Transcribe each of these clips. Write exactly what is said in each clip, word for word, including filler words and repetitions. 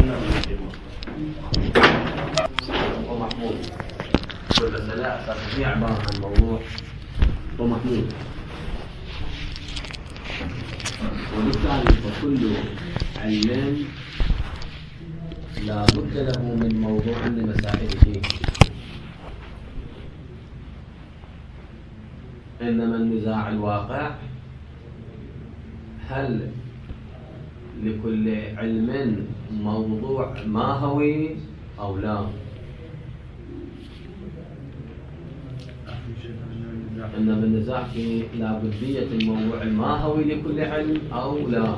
ومحمود. والمسألة أساسية عبارة عن موضوع ومحمود، وبالتالي فكل علم لا بد له من موضوع لمسائله، إنما النزاع الواقع هل لكل علم موضوع ماهوي أو لا؟ إنما النزاع في لابدية الموضوع الماهوي لكل علم أو لا،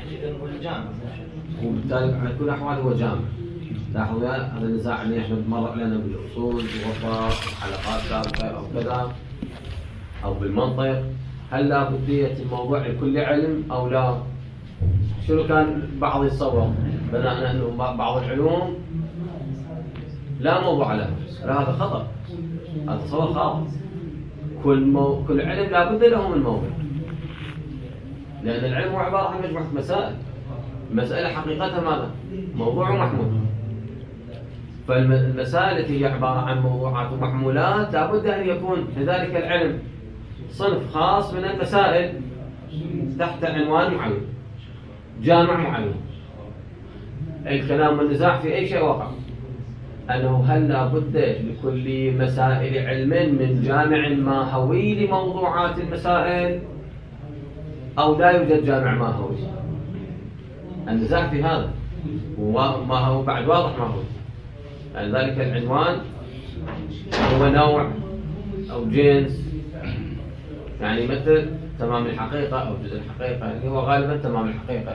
وبالتالي على كل الأحوال هو جامع. لاحظوا هذا النزاع اللي احنا بنمر علينا بالأصول وغفار حلقات سابقة أو كذا أو بالمنطق، هل لابدية الموضوع لكل علم أو لا؟ شنو كان بعض يتصور بناء أنه بعض العلوم لا موضوع له، لا هذا خطأ، هذا تصور خاطئ. كل مو... كل علم لابد له من موضوع، لأن العلم هو عبارة عن مجموعة مسائل، المسألة حقيقتها ماذا؟ موضوع ومحمول. فالمسائل التي هي عبارة عن موضوعات ومحمولات لابد أن يكون لذلك العلم صنف خاص من المسائل تحت عنوان معين، جامع معين. الكلام والنزاع في أي شيء وقع أنه هل لابد لكل مسائل علم من جامع ماهوي لموضوعات المسائل أو لا يوجد جامع ماهوي؟ النزاع في هذا، وما هو بعد واضح ما هو. يعني ذلك العنوان هو نوع أو جنس، يعني مثل تمام الحقيقة أو جزء الحقيقة اللي هو غالبا تمام الحقيقة.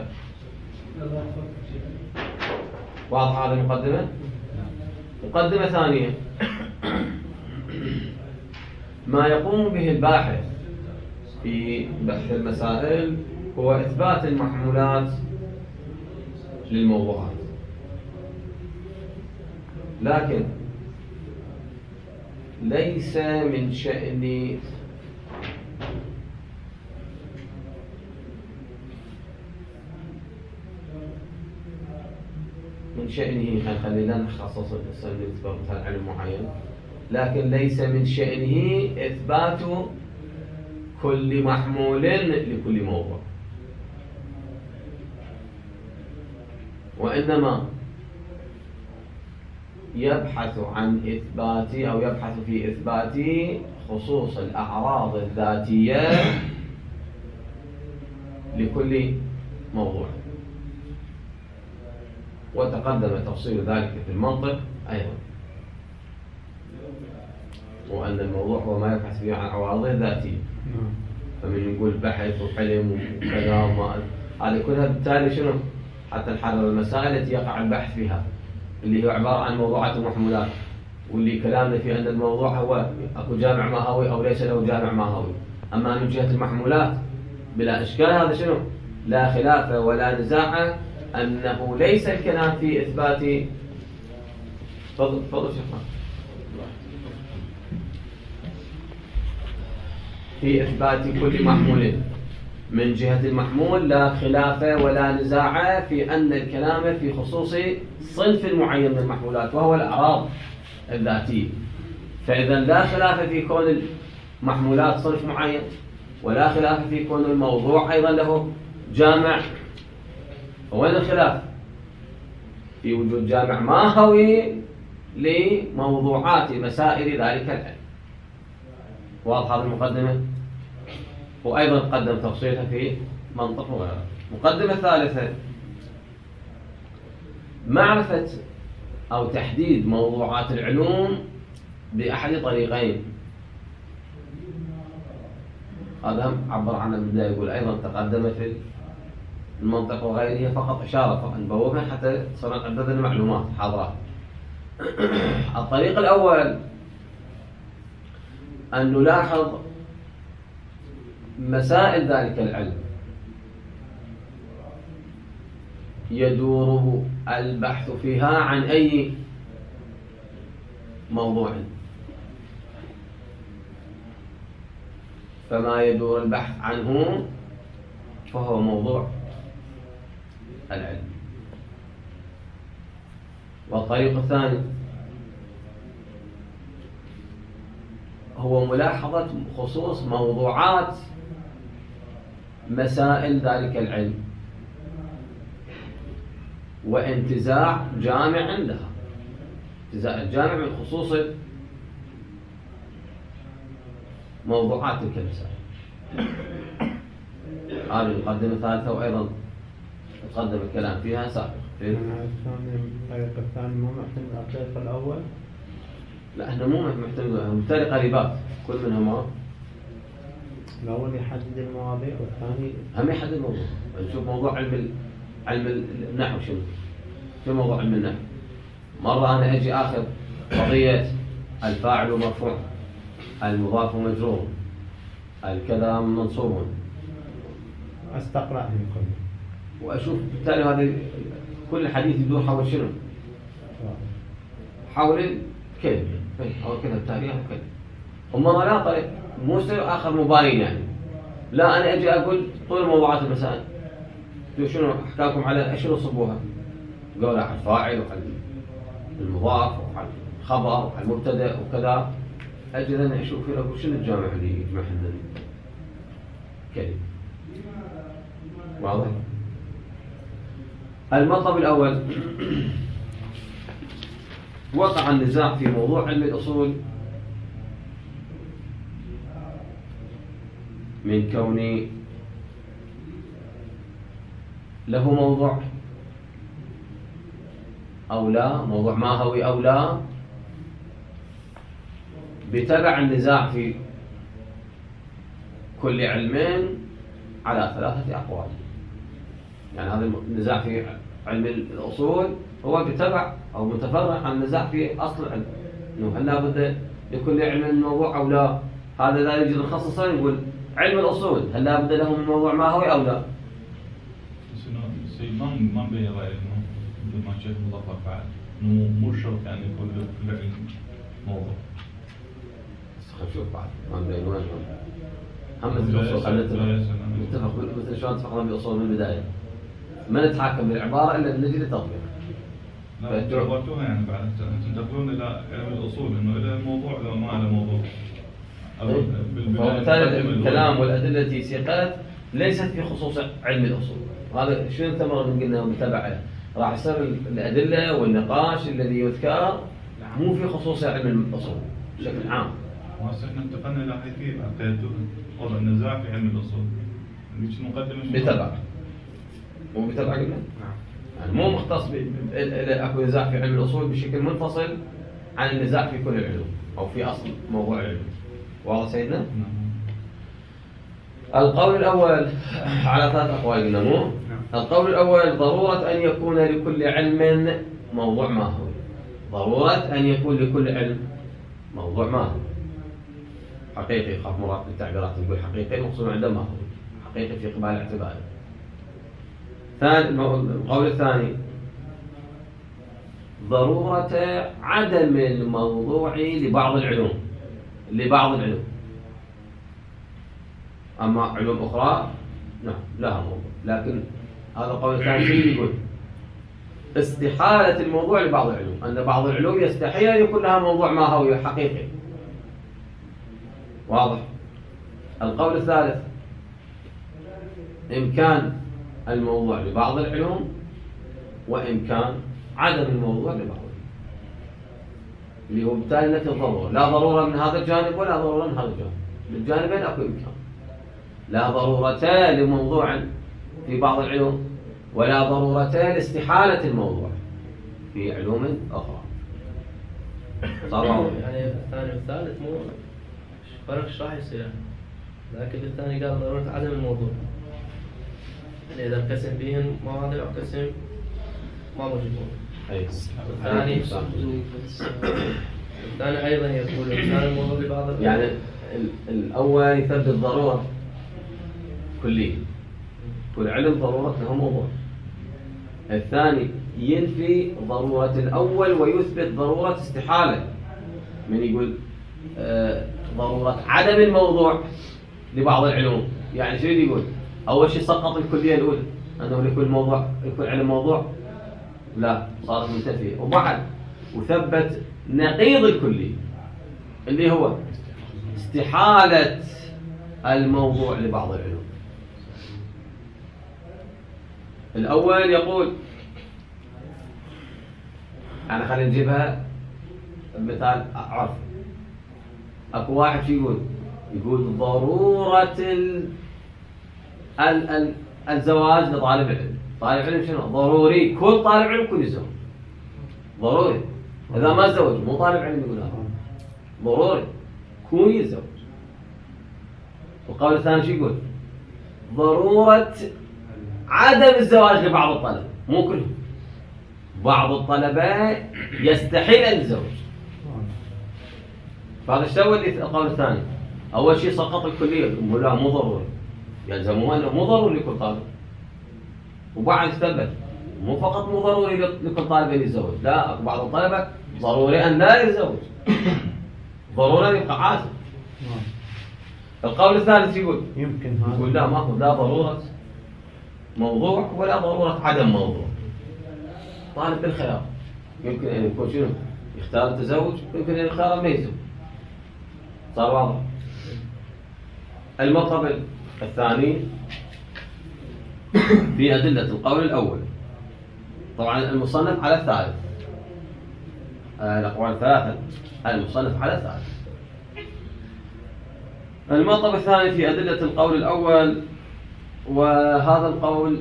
واضح هذه المقدمة؟ مقدمة ثانية، ما يقوم به الباحث في بحث المسائل هو إثبات المحمولات للموضوعات، لكن ليس من شأن من شأنه خلينا نخصص مثل علم معين، لكن ليس من شأنه إثبات كل محمول لكل موضوع، وإنما يبحث عن إثبات أو يبحث في إثبات خصوص الأعراض الذاتية لكل موضوع. وتقدم تفصيل ذلك في المنطق أيضا، وأن الموضوع هو ما يبحث فيه عن عوارضه الذاتية. فمن يقول بحث وحلم وكذا وما هذه كلها بالتالي شنو؟ حتى نحرر المسائل التي يقع البحث فيها اللي هي عبارة عن موضوعات ومحمولات، واللي كلامنا في أن الموضوع هو أكو جامع ماهوي أو ليس له جامع ماهوي. أما من جهة المحمولات بلا إشكال هذا شنو؟ لا خلاف ولا نزاع أنه ليس الكلام في إثبات فضل فضل شيخنا في إثبات كل محمول. من جهة المحمول لا خلاف ولا نزاع في أن الكلام في خصوص صنف معين من المحمولات وهو الأعراض الذاتية. فإذا لا خلاف في كون المحمولات صنف معين، ولا خلاف في كون الموضوع أيضا له جامع. وين الخلاف؟ في وجود جامع ماهوي لموضوعات مسائل ذلك العلم. واضح هذه المقدمة؟ وأيضا قدم تفصيلها في منطق وغيره. مقدمة ثالثة، معرفة أو تحديد موضوعات العلوم بأحد طريقين. هذا هم عبر عنه بالبداية، يقول أيضا تقدم في المنطق وغيره، فقط إشارة فقط نبوبها حتى تصير عدد المعلومات حاضرات. الطريق الأول أن نلاحظ مسائل ذلك العلم يدور البحث فيها عن أي موضوع، فما يدور البحث عنه فهو موضوع العلم. والطريق الثاني هو ملاحظة خصوص موضوعات مسائل ذلك العلم وانتزاع جامع لها، انتزاع الجامع من خصوص موضوعات تلك المسائل. هذه المقدمة الثالثة، وأيضا تقدم الكلام فيها سابقا. الطريق الثاني مو معتمد على الطريق الأول؟ لا، احنا مو معتمد، هم بالتالي قريبات كل منهما. الأول يحدد المواضيع والثاني هم يحدد الموضوع. نشوف موضوع علم ال... علم النحو شنو؟ شو موضوع علم النحو؟ مرة أنا أجي آخذ قضية الفاعل مرفوع، المضاف مجرور، الكذا منصوب، أستقرأهم كلهم وأشوف بالتالي هذا كل حديث يدور حول شنو؟ حول الكلمة، حول كذا التاريخ وكذا. ومرة لا طريق مو آخر مباين يعني. لا، أنا أجي أقول طول موضوعات المسائل شنو أحكامكم على شنو صبوها؟ قولوا على الفاعل وعلى المضاف وعلى الخبر وعلى المبتدأ وكذا. أجي أنا أشوف أقول شنو الجامع اللي يجمع لنا كلمة. واضح؟ المطلب الأول وقع النزاع في موضوع علم الأصول من كون له موضوع أو لا، موضوع ماهوي أو لا، بتبع النزاع في كل علم على ثلاثة أقوال. يعني هذا النزاع في علم الأصول هو بتبع أو متفرع عن النزاع في أصل العلم، إنه هل لابد لكل علم موضوع أو لا. هذا لا يجوز نخصصا يقول علم الأصول هل لابد له من موضوع ماهوي أو لا. ما ما بين رأي إنه مثل ما شيخ مظفر فعل إنه مو شرط يعني يكون كل علم موضوع. خلينا نشوف بعد ما بين وين هم مثل الأصول. خلينا نتفق مثل شلون اتفقنا بالأصول من البداية، ما نتحكم بالعبارة إلا بنجي للتطبيق. لا جربتوها يعني بعد تنتقلون إلى علم الأصول إنه إلى موضوع ولا ما له موضوع. وبالتالي الكلام والأدلة التي سيقت ليست في خصوص علم الأصول. هذا شنو انتمر من قلنا متبعه راح يصير الأدلة والنقاش الذي يذكر مو في خصوص علم الأصول بشكل عام. وهسه احنا انتقلنا إلى حيثية عقيدته وضع النزاع في علم الأصول. مقدمة بتبع مو بتبع قلنا؟ يعني مو مختص اكو نزاع في علم الأصول بشكل منفصل عن النزاع في كل العلوم أو في أصل موضوع العلم. واضح سيدنا؟ نعم. القول الأول على ثلاث أقوال قلنا مو؟ القول الأول ضرورة أن يكون لكل علم موضوع ماهوي. ضرورة أن يكون لكل علم موضوع ماهوي حقيقي. خاف مرات بالتعبيرات نقول حقيقي مقصود عنده ماهوي حقيقي في قبال اعتباره. ثاني القول الثاني ضرورة عدم الموضوع لبعض العلوم لبعض العلوم أما علوم أخرى نعم لها موضوع. لكن هذا القول الثاني يقول استحالة الموضوع لبعض العلوم، أن بعض العلوم يستحيل أن يكون لها موضوع ماهوي حقيقي. واضح؟ القول الثالث إمكان الموضوع لبعض العلوم وإمكان عدم الموضوع لبعض العلوم، اللي هو بالتالي نفي الضرورة. لا ضرورة من هذا الجانب ولا ضرورة من هذا الجانب، بالجانبين أكو إمكان. لا ضرورة لموضوع في بعض العلوم ولا ضرورة لاستحالة الموضوع في علوم أخرى. صار واضح؟ يعني الثاني والثالث مو فرق ايش راح يصير، لكن الثاني قال ضرورة عدم الموضوع. يعني إذا انقسم فيهن مواضيع وقسم ما موجود موضوع. الثاني الثاني أيضا يقول كان الموضوع لبعض يعني الأول يثبت ضرورة كلية، كل علم ضرورة له موضوع. الثاني ينفي ضرورة الأول ويثبت ضرورة استحالة. من يقول آه ضرورة عدم الموضوع لبعض العلوم، يعني شو يقول؟ أول شيء سقط الكلية الأولى أنه لكل موضوع لكل علم موضوع، لا صارت منتفية. وبعد وثبت نقيض الكلي اللي هو استحالة الموضوع لبعض العلوم. الأول يقول، أنا خلينا نجيبها مثال عرف. أكو واحد شو يقول؟ يقول ضرورة ال... ال... ال... الزواج لطالب العلم. طالب العلم شنو؟ ضروري، كل طالب علم يكون يتزوج ضروري. إذا ما تزوج مو طالب علم يقول هذا ضروري كون يتزوج. والقول الثاني شو يقول؟ ضرورة عدم الزواج لبعض الطلبة، مو كلهم. بعض الطلبة يستحيل أن يتزوج. فهذا ايش سوى القول الثاني؟ أول شيء سقط الكلية، لا مو ضروري، يلزمه أنه مو ضروري لكل طالب. وبعد ثبت مو فقط مو ضروري لكل طالب أن يتزوج، لا بعض الطلبة ضروري أن لا يتزوج، ضروري أن يبقى عازب. القول الثالث يقول يمكن هذا يقول لا ما هو لا ضرورة موضوع ولا ضرورة عدم موضوع. طالب بالخيار، يمكن أن يكون شنو؟ يختار التزوج، يمكن أن يختار ما يتزوج. صار واضح؟ المطلب الثاني في أدلة القول الأول. طبعا المصنف على الثالث، الأقوال الثلاثة المصنف على الثالث. المطلب الثاني في أدلة القول الأول، وهذا القول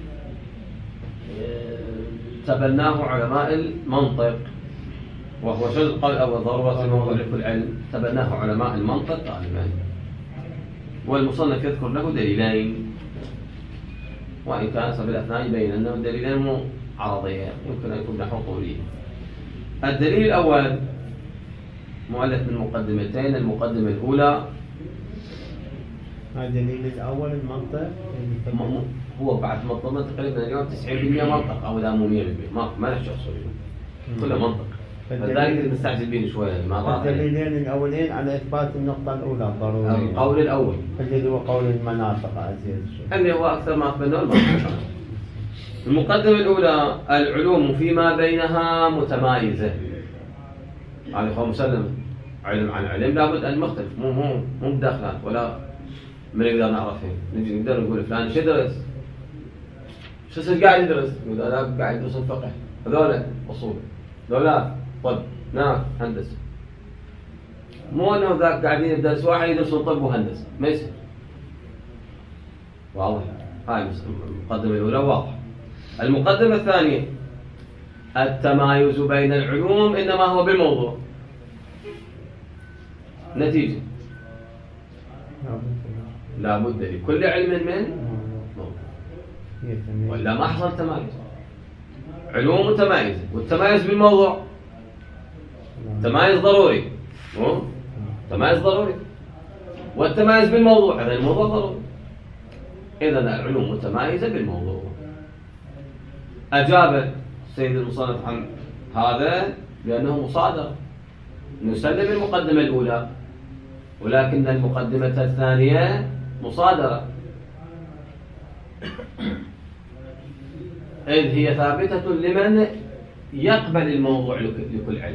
تبناه علماء المنطق، وهو شو القول الأول؟ ضرورة الموضوع لكل علم. تبناه علماء المنطق غالبا، والمصنف يذكر له دليلين، وإن كان في الأثناء يبين أنه الدليلين مو عرضية، يمكن أن يكون نحو قولي. الدليل الأول مؤلف من مقدمتين. المقدمة الأولى الدليل الأول المنطق م- هو بعد منطقة تقريبا اليوم تسعين بالمئة منطق، أو لا مو مئة بالمئة، ما ما نحكي أصولي كله منطق. فذلك نستعجل بين شوية ما ضاع. الدليلين الأولين على إثبات النقطة الأولى الضرورية. القول الأول اللي هو قول المناطق عزيز. اللي هو أكثر ما تبنوا المنطق. المقدمة الأولى العلوم فيما بينها متمايزة. هذا هو مسلم، علم عن علم لابد أن مختلف، مو مو مو مداخلات ولا من نقدر نعرفهم. نجي نقدر نقول فلان ايش يدرس؟ شو قاعد يدرس؟ يقول هذا قاعد يدرس الفقه، هذول أصول، هذول طب، نعم هندسة. مو انه ذاك قاعدين يدرس واحد يدرس طب وهندسة، ما يصير. واضح؟ هاي المقدمة الأولى واضحة. المقدمة الثانية التمايز بين العلوم إنما هو بالموضوع. نتيجة لا بد لكل علم من موضوع، ولا ما حصل تمايز. علوم متمايزة، والتمايز بالموضوع تمايز ضروري، مو تمايز ضروري، والتمايز بالموضوع هذا الموضوع ضروري. إذا العلوم متمايزة بالموضوع. أجاب السيد المصنف عن هذا بأنه مصادرة، نسلم المقدمة الأولى، ولكن المقدمة الثانية مصادرة، إذ هي ثابتة لمن يقبل الموضوع لكل علم.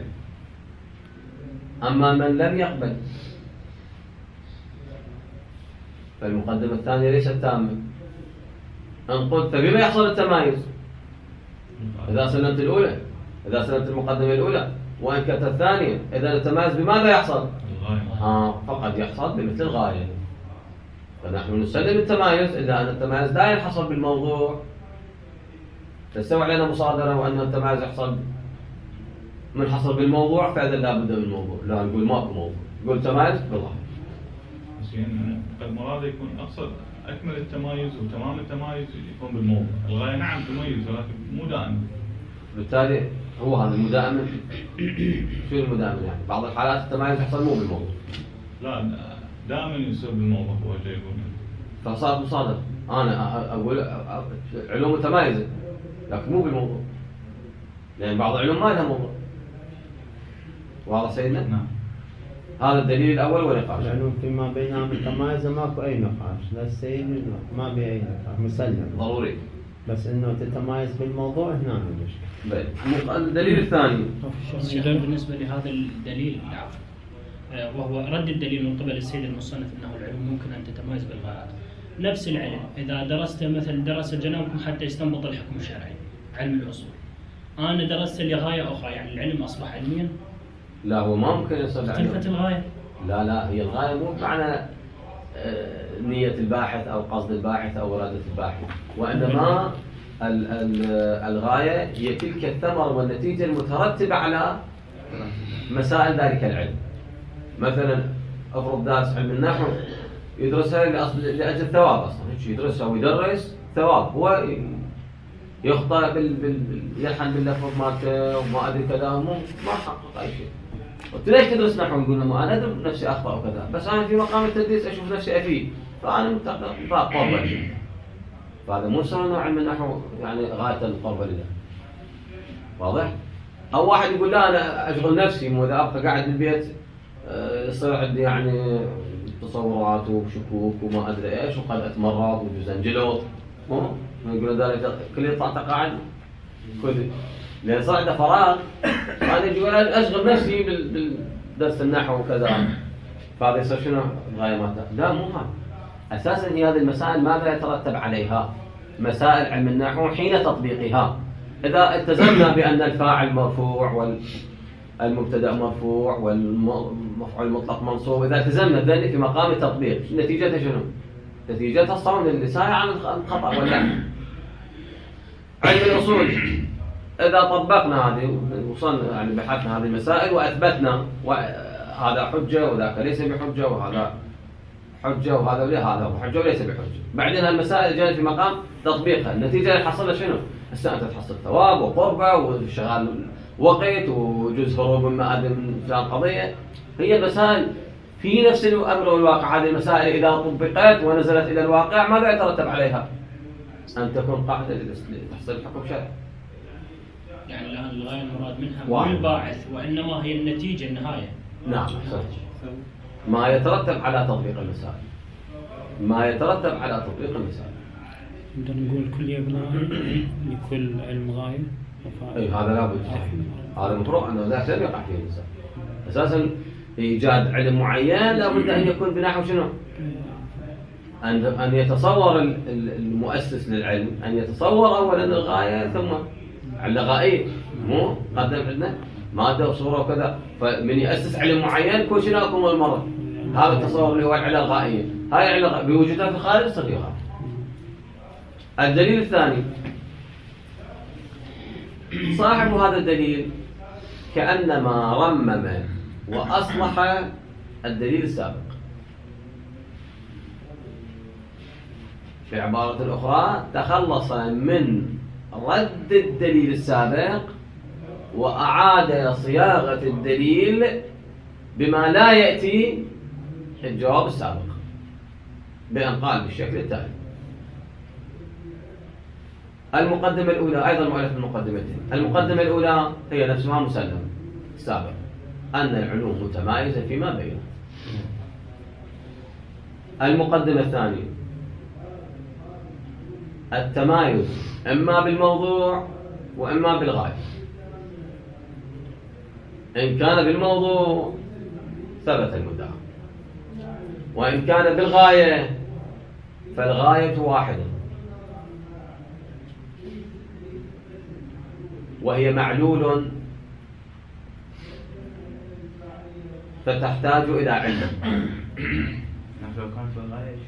أما من لم يقبل فالمقدمة الثانية ليست تامة. أن قلت فبما يحصل التمايز؟ إذا سلمت الأولى، إذا سلمت المقدمة الأولى وأنكرت الثانية، إذا التمايز بماذا يحصل؟ آه فقد يحصل بمثل الغاية. فنحن نسلم التمايز إلا أن التمايز لا يحصل بالموضوع. تستوى علينا مصادرة وأن التمايز يحصل من حصل بالموضوع، فإذا لا بد من الموضوع. لا نقول ماكو موضوع، نقول تمايز بالظاهر. بس يعني قد مراد يكون أقصد أكمل التمايز وتمام التمايز يكون بالموضوع. الغاية نعم تميز ولكن مو دائما. بالتالي هو هذا المدائم. شو المدائم يعني؟ بعض الحالات التمايز يحصل مو بالموضوع. لا دائما يصير بالموضوع هو جاي يقول. فصار مصادر. أنا أقول علوم متمايزة لكن مو بالموضوع، لأن بعض العلوم ما لها موضوع. واضح سيدنا؟ نعم. هذا الدليل الأول ونقاش. العلوم فيما بينها متمايزة ماكو أي نقاش، لا السيد ما بي أي نقاش، مسلم ضروري. بس انه تتمايز بالموضوع هنا المشكله. بل. الدليل الثاني أيضا بالنسبة لهذا الدليل العفو آه، وهو رد الدليل من قبل السيد المصنف أنه العلم ممكن أن تتمايز بالغايات. نفس العلم إذا درست مثل درس جنابكم حتى يستنبط الحكم الشرعي علم الأصول، أنا درست لغاية أخرى، يعني العلم أصبح علميا؟ لا، هو ما ممكن يصل اختلفت الغاية؟ لا لا، هي الغاية مو بمعنى آه، نية الباحث أو قصد الباحث أو إرادة الباحث، وإنما ال- ال- الغاية هي تلك الثمرة والنتيجة المترتبة على مسائل ذلك العلم. مثلا أفرض دارس علم النحو يدرسها لأصل لأجل الثواب، أصلا هيك يدرسها ويدرس ثواب، هو يخطأ بال بال يلحن باللفظ مالته وما أدري كذا، مو ما حقق أي شيء. قلت ليش تدرس نحو؟ يقول ما أنا أدري نفسي أخطأ وكذا، بس أنا في مقام التدريس أشوف نفسي أفيد، فأنا متقبل قربة. فهذا مو صار نوع من النحو يعني غاية القربة لله. واضح؟ أو واحد يقول لا أنا أشغل نفسي، مو إذا أبقى قاعد بالبيت يصير عندي يعني تصورات وشكوك وما أدري إيش، وقد أتمرض وجوز أنجلط. مو يقولون ذلك كل يطلع تقاعد كل، لأن صار عنده فراغ، فأنا يقول أشغل نفسي بالدرس النحو وكذا، فهذا يصير شنو الغاية مالته؟ لا، مو هذا. أساساً هي هذه المسائل ماذا يترتب عليها؟ مسائل علم النحو حين تطبيقها. إذا التزمنا بأن الفاعل مرفوع والمبتدأ مرفوع والمفعول المطلق منصوب، إذا التزمنا بذلك في مقام التطبيق، نتيجتها شنو؟ نتيجتها الصون اللسان عن الخطأ واللعن. علم الأصول إذا طبقنا هذه وصلنا يعني بحثنا هذه المسائل وأثبتنا وهذا حجة وذاك ليس بحجة وهذا حجة وهذا وليس هذا حجة وليس بحجة، بعدين هالمسائل جاءت في مقام تطبيقها، النتيجة اللي حصلها شنو؟ هسه أنت تحصل ثواب وقربة وشغال وقت وجزء هروب من مآدم من فلان قضية. هي المسائل في نفس الأمر والواقع. هذه المسائل إذا طبقت ونزلت إلى الواقع ماذا يترتب عليها؟ أن تكون قاعدة لتحصيل الحكم شرعي. يعني الآن الغاية المراد منها مو الباعث، وإنما هي النتيجة النهاية. نعم، ما يترتب على تطبيق المسائل، ما يترتب على تطبيق المسائل. نقدر نقول كل يبنى لكل علم غاية وفائدة. اي هذا لابد، هذا مفروغ انه لا لم يقع فيه الانسان. اساسا ايجاد علم معين لابد ان يكون بنحو شنو؟ ان ان يتصور المؤسس للعلم ان يتصور اولا الغايه ثم علة غائيه، مو قدم عندنا ماده وصوره وكذا، فمن ياسس علم معين كل شيء لكم المره. هذا التصور اللي هو العلة الغائيه، هاي العلة بوجودها في الخارج صديقها. الدليل الثاني، صاحب هذا الدليل كأنما رمم وأصلح الدليل السابق. بعبارة أخرى تخلص من رد الدليل السابق وأعاد صياغة الدليل بما لا يأتي في الجواب السابق، بأن قال بالشكل التالي. المقدمة الأولى أيضا مؤلف المقدمتين. المقدمة الأولى هي نفسها مسلمة السابق أن العلوم متمايزة فيما بينها. المقدمة الثانية التمايز إما بالموضوع وإما بالغاية. إن كان بالموضوع ثبت المدعى، وإن كان بالغاية فالغاية واحدة وهي معلول فتحتاج إلى علم. لو كان في الغاية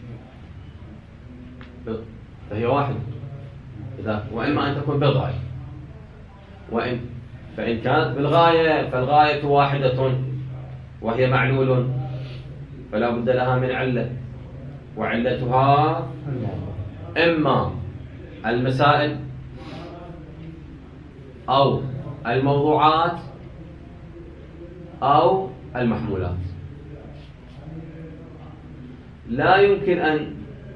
فهي واحدة إذا، وإما أن تكون بالغاية، وإن فإن كانت بالغاية فالغاية واحدة وهي معلول فلا بد لها من علة، وعلتها إما المسائل أو الموضوعات أو المحمولات. لا يمكن أن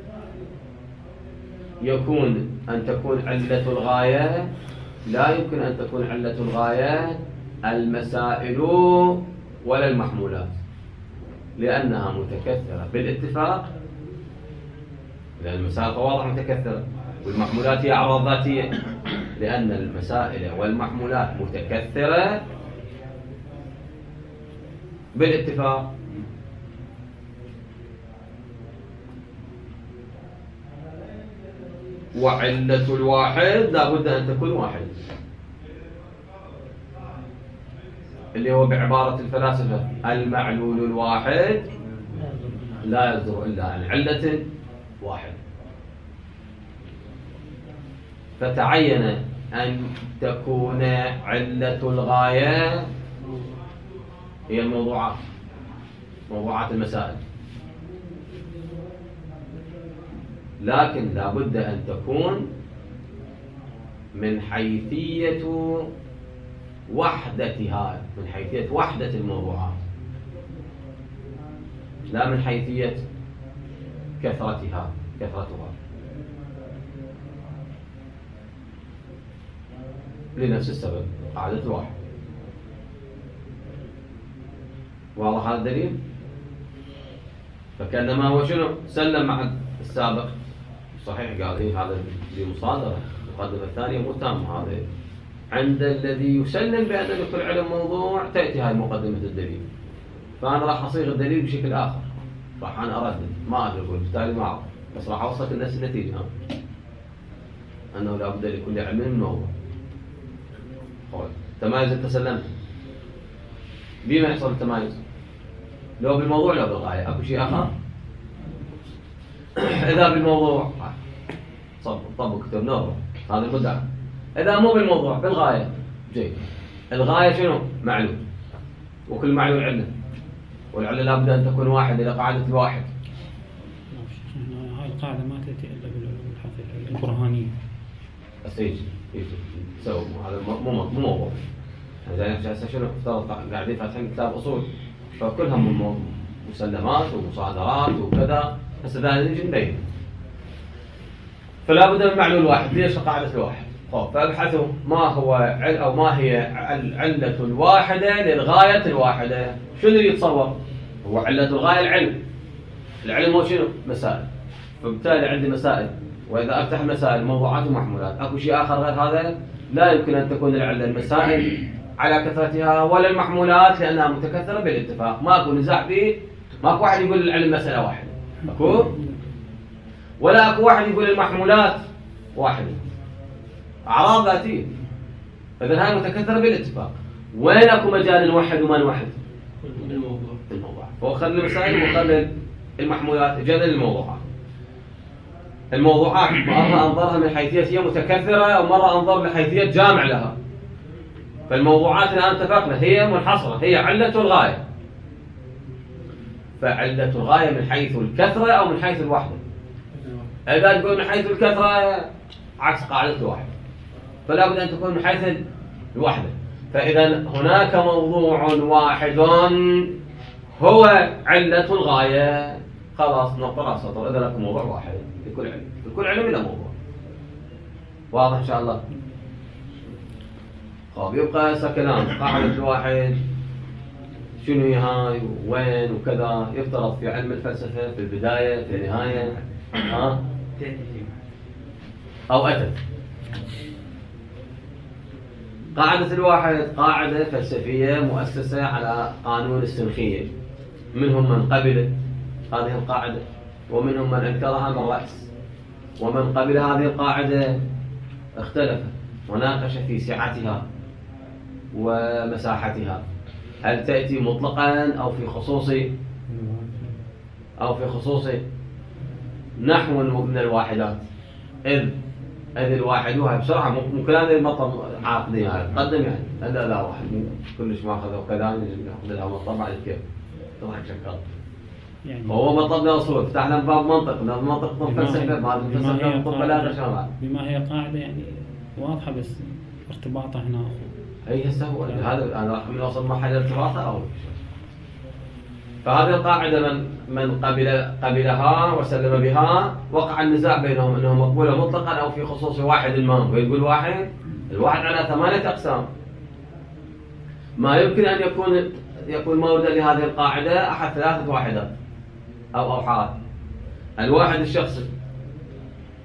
يكون أن تكون علة الغاية لا يمكن أن تكون علة الغاية المسائل ولا المحمولات، لأنها متكثرة بالاتفاق، لأن المسائل واضح متكثرة، والمحمولات هي أعراض ذاتية، لأن المسائل والمحمولات متكثرة بالاتفاق. وعلة الواحد لا بد أن تكون واحد، اللي هو بعبارة الفلاسفة المعلول الواحد لا يصدر إلا عن علة واحد. فتعين أن تكون علة الغاية هي الموضوعات، موضوعات المسائل، لكن لا بد أن تكون من حيثية وحدتها، من حيثية وحدة الموضوعات، لا من حيثية كثرتها كثرتها لنفس السبب، قاعدة الواحد. واضح هذا الدليل؟ فكأنما هو شنو؟ سلم مع السابق. صحيح قال إيه هذا لمصادرة، المقدمة الثانية مو تامة. هذا عند الذي يسلم بأن لكل علم موضوع تأتي هاي مقدمة الدليل، فأنا راح أصيغ الدليل بشكل آخر، راح أنا أردد ما أدري أقول بالتالي ما أعرف، بس راح أوصل لنفس النتيجة أنه لا بد لكل علم من موضوع. تمايز أنت سلمت، بما يحصل التمايز؟ لو بالموضوع لو بالغاية، أكو شيء آخر؟ إذا بالموضوع طبق كتب نور هذا المدعى، إذا مو بالموضوع بالغاية جيد. الغاية شنو؟ معلول، وكل معلول علة، والعلة لابد أن تكون واحدة إلى قاعدة الواحد. هاي القاعدة ما تأتي إلا بالعلوم الحقيقية البرهانية. بس يجي يجي سووا هذا مو مو موضوع. يعني هسه شنو افترض قاعدين فاتحين كتاب أصول، فكلهم مسلمات ومصادرات وكذا، هسه ذا نجي نبين. فلا بد من معلول واحد. ليش قاعدة الواحد؟ فابحثوا ما هو عل أو ما هي العلة الواحدة للغاية الواحدة. شنو اللي يتصور؟ هو علة الغاية العلم. العلم هو شنو؟ مسائل. فبالتالي عندي مسائل، وإذا أفتح مسائل موضوعات ومحمولات، أكو شيء آخر غير هذا؟ لا يمكن أن تكون العلة المسائل على كثرتها ولا المحمولات لأنها متكثرة بالاتفاق، ما أكو نزاع فيه. ما أكو واحد يقول العلم مسألة واحدة، أكو؟ ولا أكو واحد يقول المحمولات واحدة، أعراض ذاتية. إذن هاي متكثرة بالاتفاق. وين أكو مجال نوحد وما نوحد؟ الموضوع الموضوع. فهو خلي المسائل وخلي المحمولات جدل الموضوعات. الموضوعات مرة أنظرها من حيثية هي متكثرة، ومرة أنظر من حيثية جامع لها. فالموضوعات الآن اتفقنا هي منحصرة، هي علة الغاية. فعلة الغاية من حيث الكثرة أو من حيث الوحدة. إذا تقول من حيث الكثرة عكس قاعدة الواحد، فلا بد أن تكون من حيث الوحدة. فإذا هناك موضوع واحد هو علة الغاية. خلاص نقطة سطر. إذا لكم موضوع واحد لكل علم، لكل علم إلى موضوع. واضح إن شاء الله؟ طيب يبقى هسه كلام قاعدة الواحد شنو هي هاي وين وكذا. يفترض في علم الفلسفة في البداية في النهاية ها أو أتت. قاعدة الواحد قاعدة فلسفية مؤسسة على قانون السنخية. منهم من قبل هذه القاعدة، ومنهم من أنكرها من رأس، ومن قبل هذه القاعدة اختلف وناقش في سعتها ومساحتها، هل تأتي مطلقا أو في خصوص أو في خصوص نحو من الواحدات. إذ إذ الواحدوها بسرعة ممكن هذا المطلب عاقدين يعني قدم يعني لا لا واحد كلش ما أخذه وكذا نأخذ لها مطلب بعد كيف طبعا شكل يعني. هو مطلبنا أصول، فتحنا باب منطق، من منطق طب فلسفة، ما فلسفة طب بلاغة شامل. بما هي قاعدة يعني واضحة بس ارتباطها هنا. أي هسه هو هذا أنا راح من أوصل مرحلة ارتباطها أو. فهذه القاعدة من من قبل قبلها وسلم بها وقع النزاع بينهم أنه مقبولة مطلقا أو في خصوص واحد ما. ويقول واحد، الواحد على ثمانية أقسام. ما يمكن أن يكون يكون موردا لهذه القاعدة أحد ثلاثة واحدات أو أوحاد. الواحد الشخصي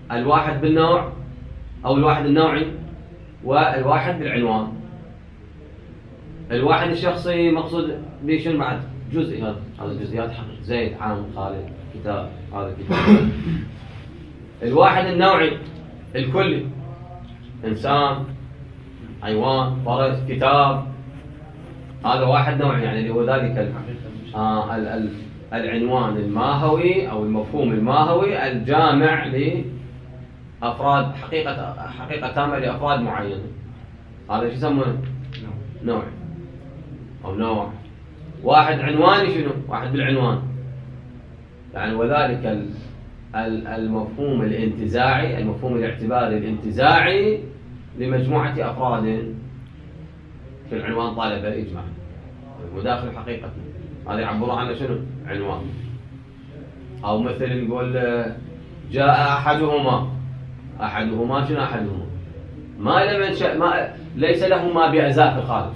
الواحد بالنوع أو الواحد النوعي والواحد بالعنوان. الواحد الشخصي مقصود به شنو بعد؟ جزئي، هذا هذا جزئيات حقيقة، زيد، عام، خالد، كتاب، هذا كتاب. الواحد النوعي الكلي، إنسان، حيوان، فرس، كتاب، هذا واحد نوعي، يعني اللي هو ذلك ال آه ال ال العنوان الماهوي أو المفهوم الماهوي الجامع لأفراد، حقيقة حقيقة تامة لأفراد معينة. هذا شو يسمونه؟ نوعي أو نوع. واحد عنواني شنو؟ واحد بالعنوان، يعني وذلك ال ال المفهوم الانتزاعي، المفهوم الاعتباري الانتزاعي لمجموعة أفراد في العنوان طالب الإجماع المداخل حقيقة، هذا يعبر عنه شنو؟ عنوان. أو مثل نقول جاء أحدهما، أحدهما شنو أحدهما؟ ما لم ينشأ، ما ليس له ما بأزاء في الخارج.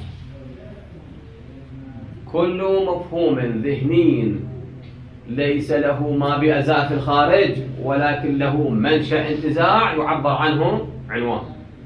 كل مفهوم ذهني ليس له ما بأزاء في الخارج ولكن له منشأ انتزاع يعبر عنه عنوان.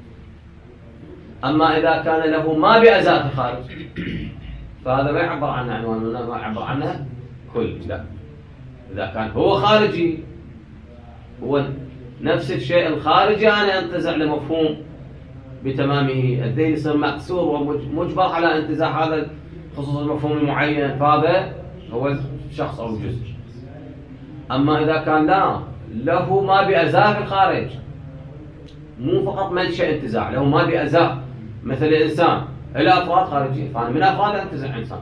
أما إذا كان له ما بأزاء في الخارج فهذا ما يعبر عنه عنوان، ما يعبر عنه كل، لا. إذا كان هو خارجي، هو نفس الشيء الخارجي، أنا أنتزع لمفهوم بتمامه، الذهن يصير مقصور ومجبر على انتزاع هذا خصوص المفهوم المعين، فهذا هو شخص أو جزء. أما إذا كان لا له ما بأزاء في الخارج، مو فقط منشأ انتزاع، له ما بأزاء، مثل الإنسان له أفراد خارجية، فأنا من أفراد أنتزع إنسان،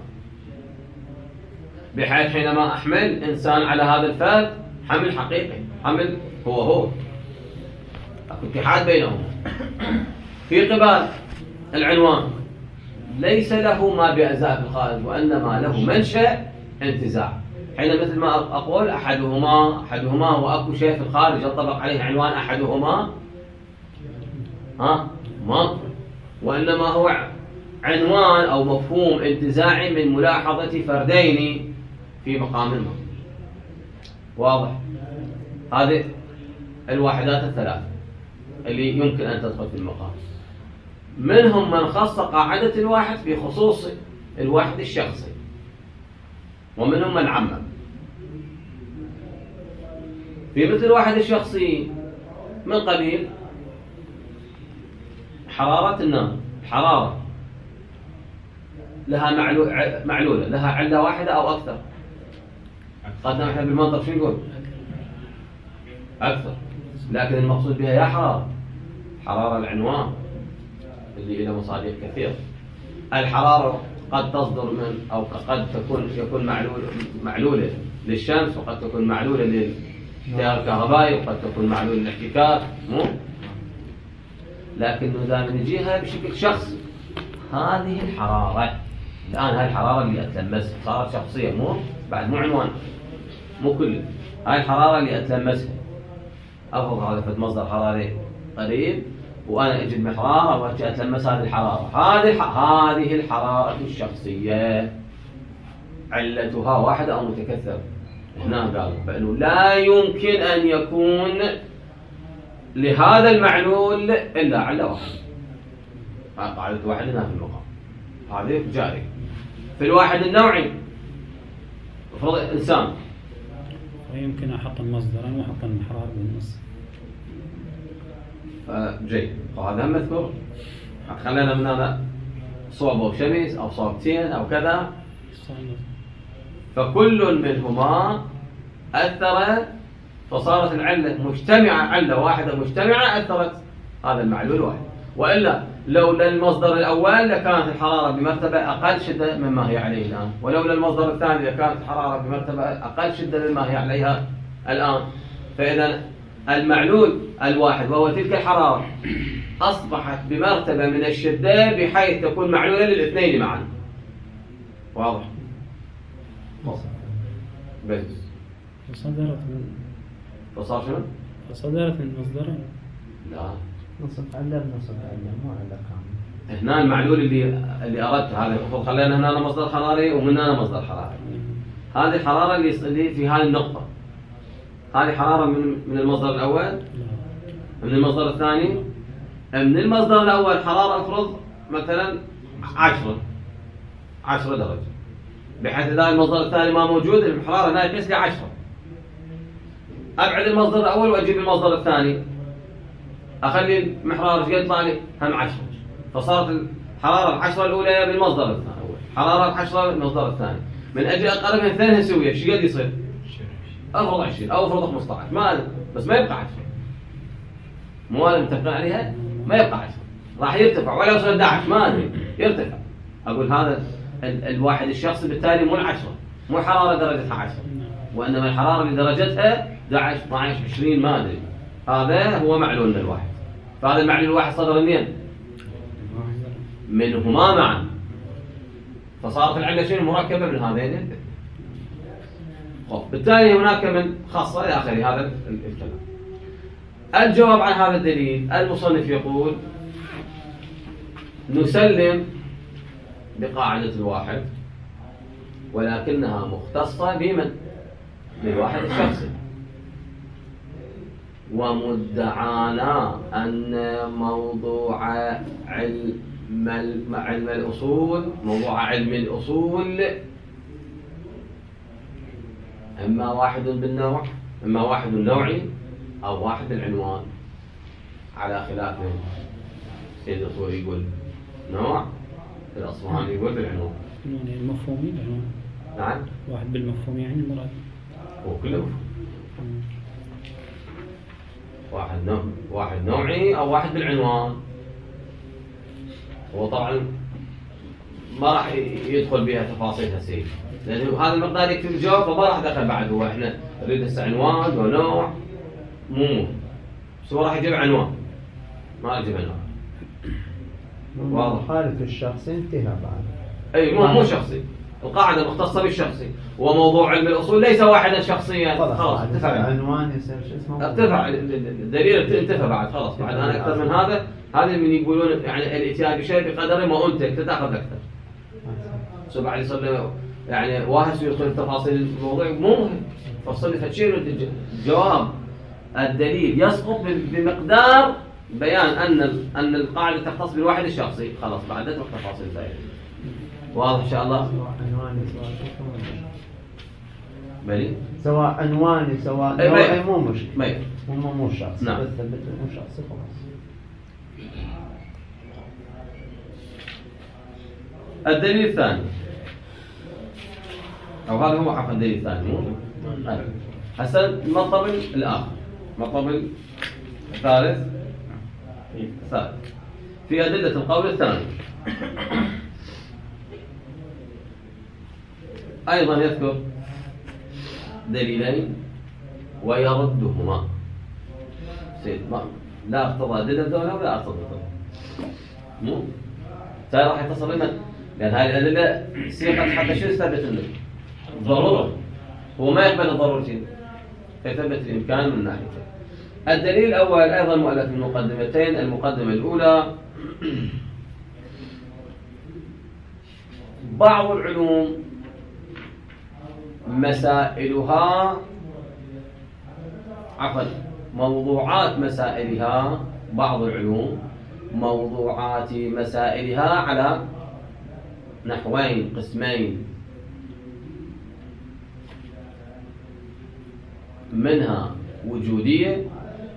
بحيث حينما أحمل إنسان على هذا الفرد حمل حقيقي، حمل هو هو، أكو اتحاد بينهم. في قبال العنوان ليس له ما بأزاء في الخارج وإنما له منشأ انتزاع. حين مثل ما أقول أحدهما، أحدهما هو أكو شيء في الخارج ينطبق عليه عنوان أحدهما، ها ما، وإنما هو عنوان أو مفهوم انتزاعي من ملاحظة فردين في مقام ما. واضح؟ هذه الواحدات الثلاث اللي يمكن أن تدخل في المقام. منهم من خص قاعدة الواحد في خصوص الواحد الشخصي، ومنهم من عمم. في مثل الواحد الشخصي من قبيل حرارة النار، حرارة لها معلولة، لها علة واحدة أو أكثر. قد نحن بالمنطق شو نقول؟ أكثر، لكن المقصود بها يا حرارة، حرارة العنوان اللي له مصادر كثيرة. الحرارة قد تصدر من أو قد تكون يكون معلول معلولة للشمس، وقد تكون معلولة للتيار الكهربائي، وقد تكون معلولة للاحتكاك، مو؟ لكن إذا نجيها بشكل شخصي، هذه الحرارة الآن، هاي الحرارة اللي أتلمسها صارت شخصية، مو بعد مو عنوان، مو كل، هاي الحرارة اللي أتلمسها، أفرض هذا فد مصدر حراري قريب وأنا أجد محرارة وأجي أتلمس هذه الحرارة، هذه هذه الحرارة الشخصية علتها واحدة أو متكثرة. هنا قالوا بأنه لا يمكن أن يكون لهذا المعلول إلا علة واحدة. قاعدة واحد هنا في المقام، هذه جاري. في الواحد النوعي افرض إنسان، ويمكن أحط المصدرين وأحط المحرار بالنص. جيد، وهذا مذكور. خلينا من هذا صوب أو شمس أو صوبتين أو كذا، فكل منهما أثر فصارت العلة مجتمعة، علة واحدة مجتمعة أثرت هذا المعلول واحد. وإلا لولا المصدر الأول لكانت الحرارة بمرتبة أقل شدة مما هي عليه الآن، ولولا المصدر الثاني لكانت الحرارة بمرتبة أقل شدة مما هي عليها الآن. فإذا المعلول الواحد وهو تلك الحرارة أصبحت بمرتبة من الشدة بحيث تكون معلولة للاثنين معا. واضح؟ بس فصدرت من فصار شنو؟ فصدرت من مصدرين. لا، نصف علة بنصف علة، مو علة كاملة. هنا المعلول اللي اللي أردت هذا، المفروض خلينا هنا مصدر حراري ومن هنا مصدر حراري. هذه الحرارة اللي اللي في هذه النقطة، هذه حرارة من من المصدر الأول؟ من المصدر الثاني من المصدر الأول حرارة افرض مثلا عشرة عشرة درجة، بحيث إذا المصدر الثاني ما موجود الحرارة هنا يقيس لي عشرة. أبعد المصدر الأول وأجيب المصدر الثاني، أخلي المحرار يطلع لي هم عشرة، فصارت الحرارة العشرة الأولى بالمصدر الأول، حرارة العشرة بالمصدر الثاني. من أجل أقربها اثنينها سوية ايش قد يصير؟ افرض عشرين او افرض خمسة عشر، ما أنا. بس ما يبقى عشرة، مو انا متفقين عليها، ما يبقى عشرة، راح يرتفع ولا يوصل احد عشر، ما ادري يرتفع. اقول هذا ال الواحد الشخصي بالتالي مو العشرة، مو الحرارة درجتها عشرة، وانما الحرارة اللي درجتها احد عشر اثنا عشر عشرين ما ادري. هذا هو معلول الواحد. فهذا المعلول الواحد صدر منين؟ منهما معا. فصارت العلة شنو؟ مركبة من هذين. بالتالي هناك من خاصة إلى آخره هذا الكلام. الجواب عن هذا الدليل المصنف يقول نسلم بقاعدة الواحد ولكنها مختصة بمن؟ بالواحد الشخصي. ومدعانا أن موضوع علم علم الأصول موضوع علم الأصول إما واحد بالنوع إما واحد النوعي أو واحد العنوان، على خلاف سيد الأصول يقول نوع، الأصفهاني يقول بالعنوان. يعني المفهومي العنوان. نعم. واحد بالمفهوم يعني المراد. هو كله مفهوم. واحد نوع واحد نوعي أو واحد بالعنوان. هو طبعا ما راح يدخل بها تفاصيل هسه، لأنه هذا المقدار يكتب الجواب فما راح دخل بعد. هو احنا نريد هسه عنوان ونوع مو مو بس هو راح يجيب عنوان ما راح يجيب عنوان. واضح. خالف الشخصي انتهى بعد. اي مو مو شخصي، القاعدة مختصة بالشخصي، وموضوع علم الأصول ليس واحدا شخصيا. خلاص انتفع عنوان يصير شو اسمه؟ ارتفع الدليل انتفى بعد خلاص. بعد انا اكثر من هذا هذا من يقولون يعني الاتيان بشيء بقدر ما انت تاخذ اكثر. سو بعد يصير يعني واحد يدخل في تفاصيل الموضوع مو مهم. فصل فتشيل الجواب الدليل يسقط بمقدار بيان ان ان القاعده تختص بالواحد الشخصي. خلاص بعد تدخل تفاصيل زايده. واضح ان شاء الله؟ عنواني سواء بلي سواء عنواني سواء أي نوعي مو مشكله. مو مو مو شخصي. نعم. بس ثبت مو شخصي خلاص. الدليل الثاني أو هذا هو حق الدليل الثاني مو؟ هسه المطلب الآخر، المطلب الثالث الثالث في أدلة القول الثاني أيضا يذكر دليلين ويردهما. سيد ما لا اقتضى أدلة ولا اقتضى مو؟ ترى راح يتصل لنا لأن هذه الأدلة سيقت حتى شو يثبت لنا؟ ضرورة. هو ما يقبل الضرورتين فيثبت الإمكان من ناحيته. الدليل الأول أيضا مؤلف من مقدمتين. المقدمة الأولى بعض العلوم مسائلها عفوا موضوعات مسائلها بعض العلوم موضوعات مسائلها على نحوين قسمين، منها وجودية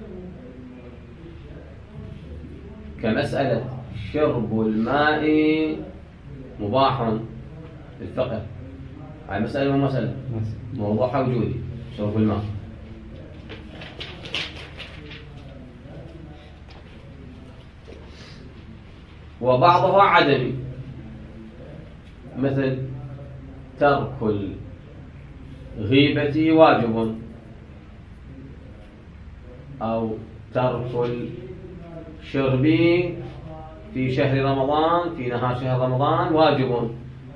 كمسألة شرب الماء مباح للفقه. هاي مسألة مو مسألة موضوعها وجودي شرب الماء. وبعضها عدمي مثل ترك الغيبة واجب أو ترك الشرب في شهر رمضان في نهار شهر رمضان واجب.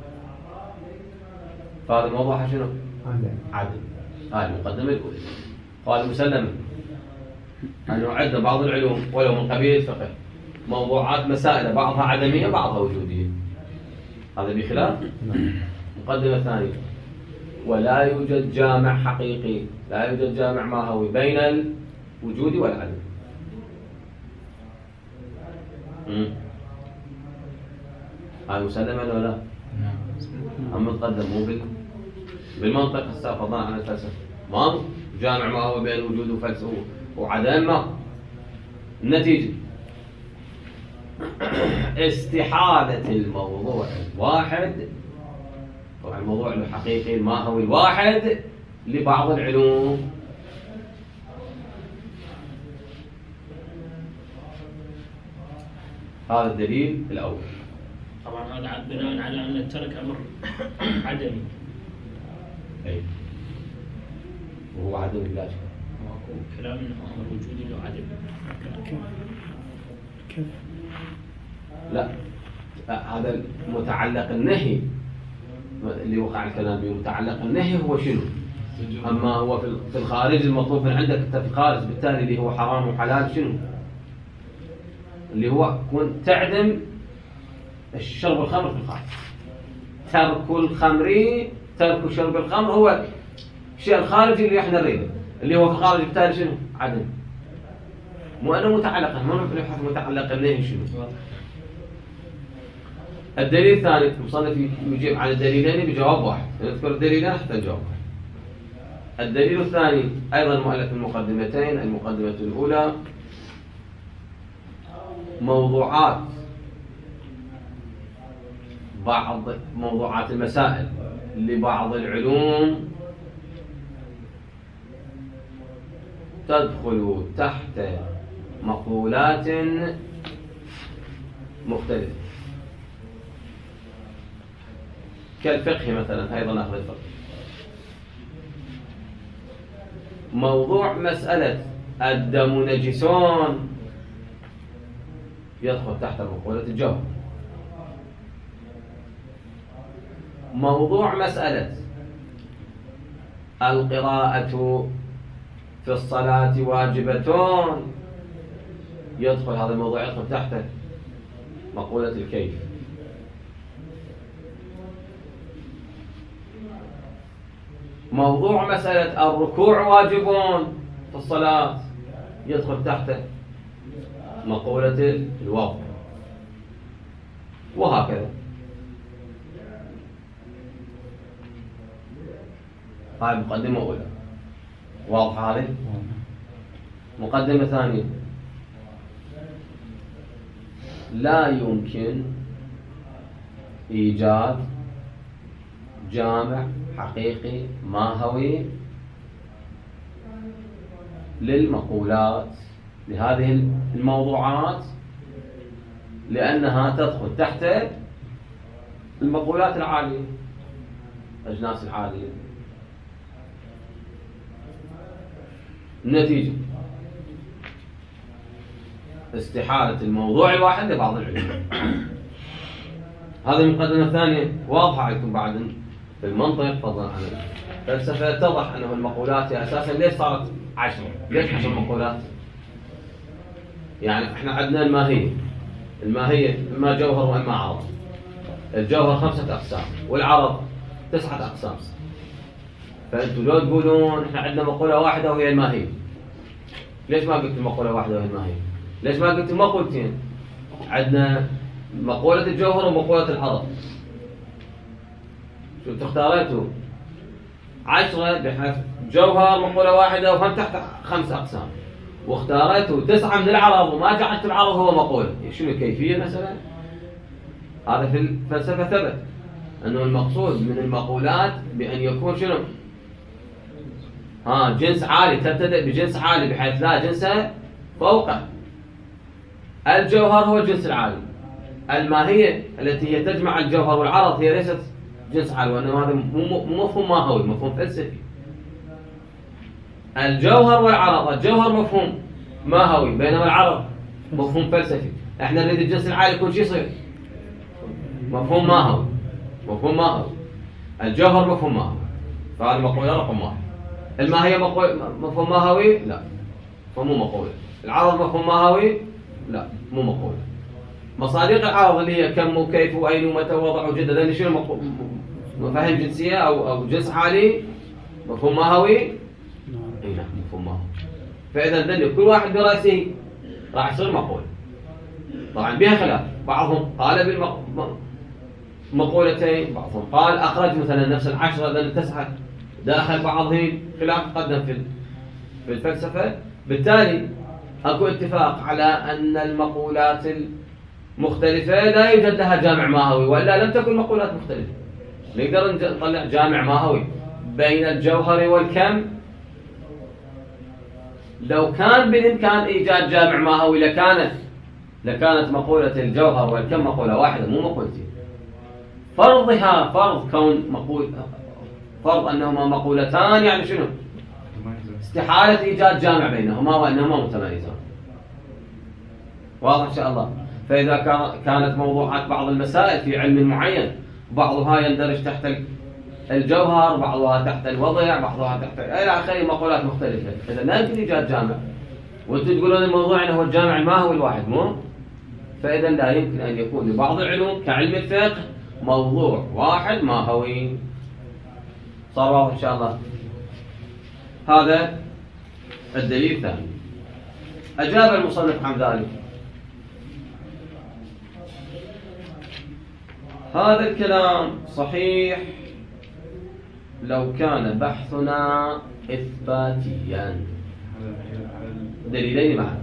فهذا الموضوع شنو؟ عدم. هاي المقدمة الأولى. قال مسلم أن يعد بعض العلوم ولو من قبيل الفقه موضوعات مسائل بعضها عدمية بعضها وجودية. هذا بخلاف مقدمة ثانية ولا يوجد جامع حقيقي، لا يوجد جامع ماهوي بين الوجود والعدم. مم. هاي مسلمة ولا لا؟ نعم. هم متقدم مو بال بالمنطق هسه فضلا عن الفلسفة. ما جامع ما هو بين وجود وفلسفة وعدم ما. النتيجة استحالة الموضوع الواحد أو الموضوع الحقيقي ما هو الواحد لبعض العلوم. هذا الدليل الأول. طبعا هذا بناء على أن الترك أمر عدمي. أي. وهو عدمي بلا شك. ماكو كلام أنه أمر وجودي له عدمي. كيف؟ كيف؟ لا هذا متعلق النهي اللي وقع الكلام به. متعلق النهي هو شنو؟ أما هو في الخارج المطلوب من عندك أنت في الخارج، بالتالي اللي هو حرام وحلال شنو؟ اللي هو كون تعدم الشرب الخمر في الخارج. ترك الخمر ترك شرب الخمر هو الشيء الخارجي اللي احنا نريده، اللي هو في الخارج بالتالي شنو؟ عدم. مو انه متعلقا، مو نبحث متعلقا النهي شنو؟ الدليل الثاني المصنف يجيب على الدليلين بجواب واحد، نذكر الدليلين حتى نجاوب. الدليل الثاني ايضا مؤلف المقدمتين. المقدمة الاولى موضوعات بعض موضوعات المسائل لبعض العلوم تدخل تحت مقولات مختلفة، كالفقه مثلا. أيضا نأخذ الفقه. موضوع مسألة الدم نجسون يدخل تحت مقولة الجوهر. موضوع مسألة القراءة في الصلاة واجبة يدخل هذا الموضوع يدخل تحت مقولة الكيف. موضوع مسألة الركوع واجبون في الصلاة يدخل تحت مقولة الواقع، وهكذا. هاي مقدمة أولى واضحة. هذه مقدمة ثانية. لا يمكن إيجاد جامع حقيقي ماهوي للمقولات لهذه الموضوعات، لأنها تدخل تحت المقولات العالية، الأجناس العالية. النتيجة استحالة الموضوع الواحد لبعض العلوم. هذه المقدمة الثانية واضحة عليكم بعد في المنطق فضلا عن الفلسفة. يتضح أنه المقولات أساسا ليش صارت عشرة؟ ليش عشر مقولات؟ يعني احنا عندنا الماهية. الماهية إما جوهر وإما عرض. الجوهر خمسة أقسام والعرض تسعة أقسام. فأنتوا لو تقولون احنا عندنا مقولة واحدة وهي الماهية، ليش ما قلت المقولة واحدة وهي الماهية؟ ليش ما قلت مقولتين؟ عندنا مقولة الجوهر ومقولة العرض. شو تختاريتوا؟ عشرة بحيث جوهر مقولة واحدة وهم تحت خمسة أقسام، واختاريتوا تسعة من العرض وما جعلت العرض هو مقولة. شنو الكيفية مثلا؟ هذا في الفلسفة ثبت أنه المقصود من المقولات بأن يكون شنو؟ ها جنس عالي، تبتدأ بجنس عالي بحيث لا جنس فوقه. الجوهر هو الجنس العالي. الماهية التي هي تجمع الجوهر والعرض هي ليست جنس عالي، وإنما هذا مو مفهوم ماهوي، مفهوم فلسفي. الجوهر والعرض، الجوهر مفهوم ماهوي بينما العرض مفهوم فلسفي. احنا نريد الجنس العالي يكون شو يصير؟ مفهوم ماهوي. مفهوم ماهوي. الجوهر مفهوم ماهوي. فهذه مقولة رقم واحد. الماهية مفهوم ماهوي؟ لا، فمو مقولة. العرض مفهوم ماهوي؟ لا، مو مقولة. مصادق العرض اللي هي كم وكيف وأين ومتى وضع وجدة، لأن شنو مفاهيم جنسية أو أو جنس عالي مفهوم ماهوي؟ اي نعم مفهوم ماهوي. فإذا دل كل واحد برأسه راح يصير مقولة. طبعا بها خلاف، بعضهم قال بالمقولتين، بعضهم قال أخرج مثلا نفس العشرة لأن تسعة، داخل بعضهم خلاف قدم في في الفلسفة. بالتالي أكو اتفاق على أن المقولات المختلفة لا يوجد لها جامع ماهوي، وإلا لم تكن مقولات مختلفة. نقدر نطلع جامع ماهوي بين الجوهر والكم. لو كان بالإمكان إيجاد جامع ماهوي لكانت لكانت مقولة الجوهر والكم مقولة واحدة مو مقولتين. فرضها فرض كون مقول فرض أنهما مقولتان يعني شنو؟ استحالة إيجاد جامع بينهما وأنهما متمايزان. واضح إن شاء الله. فإذا كانت موضوعات بعض المسائل في علم معين بعضها يندرج تحت الجوهر، بعضها تحت الوضع، بعضها تحت إلى آخره مقولات مختلفة، إذا لا يمكن إيجاد جامع. وأنتم تقولون الموضوع هو الجامع الماهوي الواحد، مو؟ فإذا لا يمكن أن يكون لبعض العلوم كعلم الفقه موضوع واحد ماهوي. صار واضح إن شاء الله. هذا الدليل الثاني. أجاب المصنف عن ذلك: هذا الكلام صحيح لو كان بحثنا إثباتيا. دليلين معا.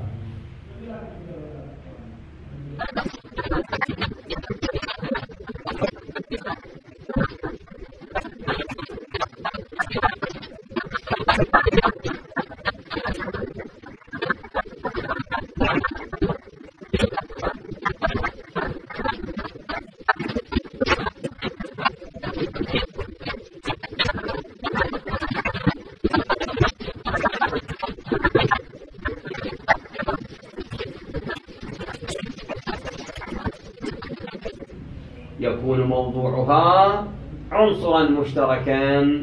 يكون موضوعها عنصرا مشتركا،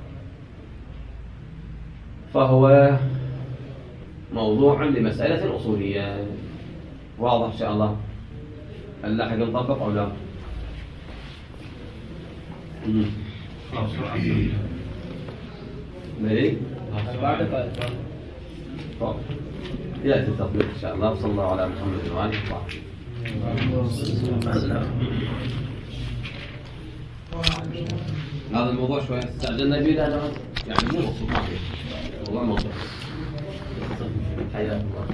فهو موضوع لمسألة أصولية. واضح إن شاء الله. هل لاحق نطبق أو لا؟ مالي؟ بعد قال يأتي التطبيق إن شاء الله. صلى الله على محمد وآله وصحبه. هذا الموضوع شوية استعجلنا به لأنه يعني مو مقصود معي. والله موضوع حياك الله.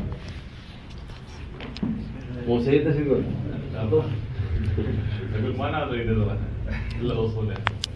مو سيدنا شو يقول؟ يقول ما نادر يدرسها إلا أصولها.